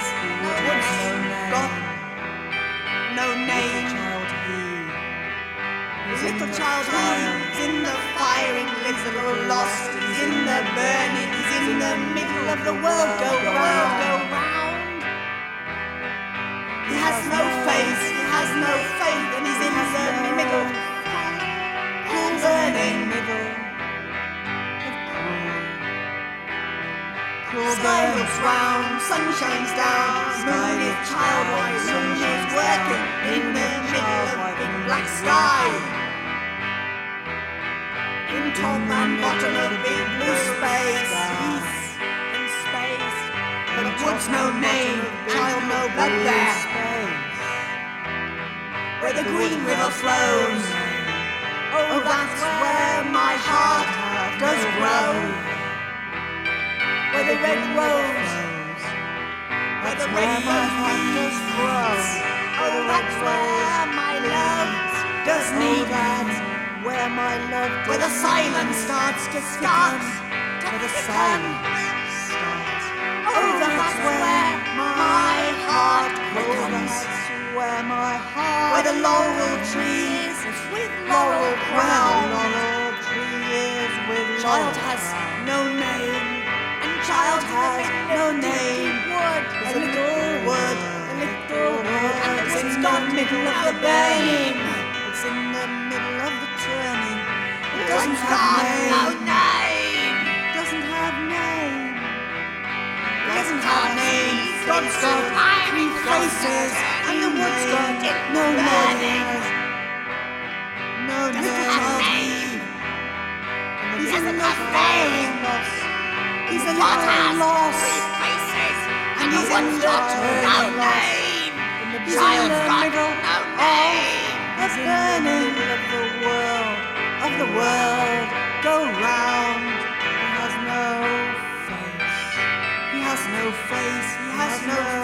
has got no name. Little child he's in the firing, little lost, he's in the burning, he's in the middle of the world, go round, go round. He has no face, he has no faith, and he's in the middle, cruel burning, sky looks round, sun shines down, moon is childwise, moon is working in the middle of big black sky. In top and bottom of big blue space, peace and space, but woods no name, child no blood there, where the green river flows. Oh, that's where my heart does grow, where the red rose, where the red rose does grow. Oh, that's where my love does need. Where my love, where the silence starts to start, where the silence starts. Oh, that's where my heart quickens. Where my heart, where the laurel trees with laurel crown. Laurel trees with child has no name, and child has no name. A little word, a little word, and it's in the middle of the burning. It's in the middle of the turning. It doesn't have name. Doesn't have name. Doesn't have name. God's got three faces, and the wood's got no name. No name. He's in the firing loss. He's in the loss. Three faces, and he's in the turning loss. Child's got no name. The burning of the world, go round. He has no face, he has no face, he has no